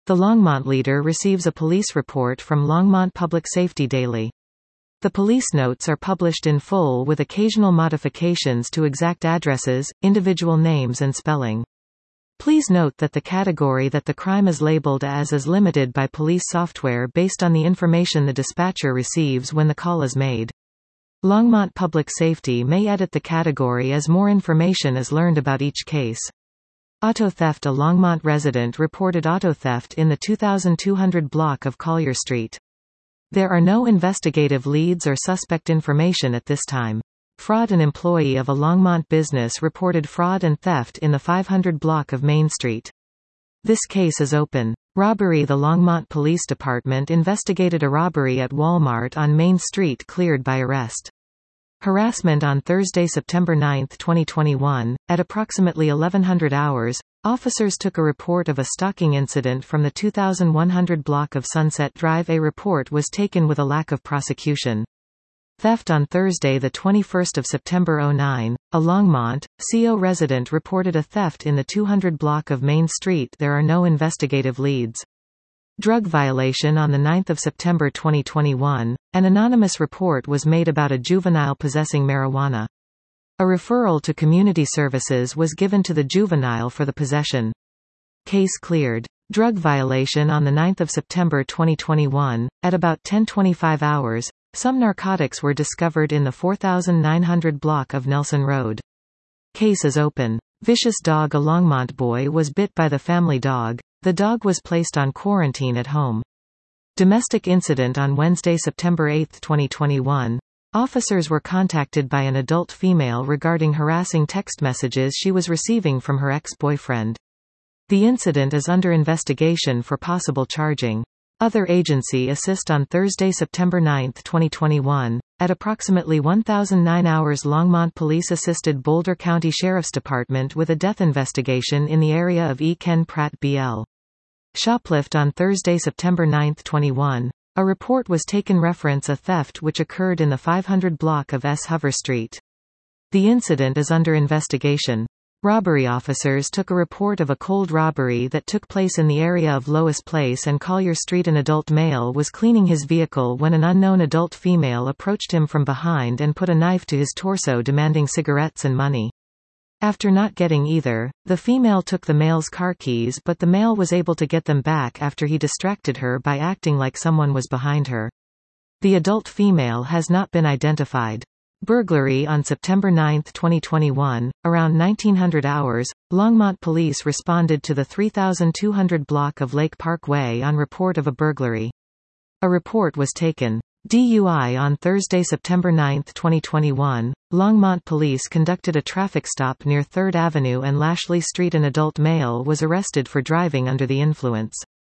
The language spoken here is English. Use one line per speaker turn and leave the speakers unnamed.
The Longmont leader receives a police report from Longmont Public Safety Daily. The police notes are published in full with occasional modifications to exact addresses, individual names and spelling. Please note that the category that the crime is labeled as is limited by police software based on the information the dispatcher receives when the call is made. Longmont Public Safety may edit the category as more information is learned about each case. Auto theft. A Longmont resident reported auto theft in the 2200 block of Collier Street. There are no investigative leads or suspect information at this time. Fraud. An employee of a Longmont business reported fraud and theft in the 500 block of Main Street. This case is open. Robbery. The Longmont Police Department investigated a robbery at Walmart on Main Street cleared by arrest. Harassment. On Thursday, September 9, 2021, at approximately 1100 hours, officers took a report of a stalking incident from the 2100 block of Sunset Drive. A report was taken with a lack of prosecution. Theft. On Thursday, the 21st of September 09, a Longmont, CO resident reported a theft in the 200 block of Main Street. There are no investigative leads. Drug violation. On the 9th of September 2021, an anonymous report was made about a juvenile possessing marijuana. A referral to community services was given to the juvenile for the possession. Case cleared. Drug violation. On the 9th of September 2021, at about 10:25 hours, some narcotics were discovered in the 4900 block of Nelson Road. Case is open. Vicious dog. A Longmont boy was bit by the family dog. The dog was placed on quarantine at home. Domestic incident. On Wednesday, September 8, 2021, officers were contacted by an adult female regarding harassing text messages she was receiving from her ex-boyfriend. The incident is under investigation for possible charging. Other agency assist. On Thursday, September 9, 2021, at approximately 1009 hours, Longmont police assisted Boulder County Sheriff's Department with a death investigation in the area of E. Ken Pratt BL. Shoplift. On Thursday, September 9, 21, a report was taken reference a theft which occurred in the 500 block of S. Hover Street. The incident is under investigation. Robbery. Officers took a report of a cold robbery that took place in the area of Lois Place and Collier Street. An adult male was cleaning his vehicle when an unknown adult female approached him from behind and put a knife to his torso demanding cigarettes and money. After not getting either, the female took the male's car keys, but the male was able to get them back after he distracted her by acting like someone was behind her. The adult female has not been identified. Burglary. On September 9, 2021, around 1900 hours, Longmont police responded to the 3200 block of Lake Parkway on report of a burglary. A report was taken. DUI. On Thursday, September 9, 2021, Longmont police conducted a traffic stop near 3rd Avenue and Lashley Street. An adult male was arrested for driving under the influence.